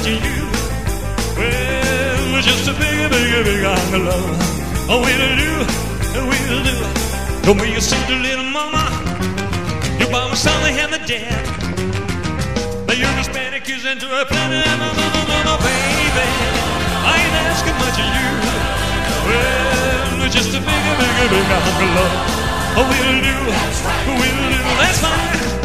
much of you. Well, just a big hunk of love. Oh, we'll do. Don't be a sister, little mama. You bought me something and the dead. But you're Hispanic, is into a planet, no, baby. I ain't asking much of you. Well, just a big hunk of love. Oh, we'll do. That's fine.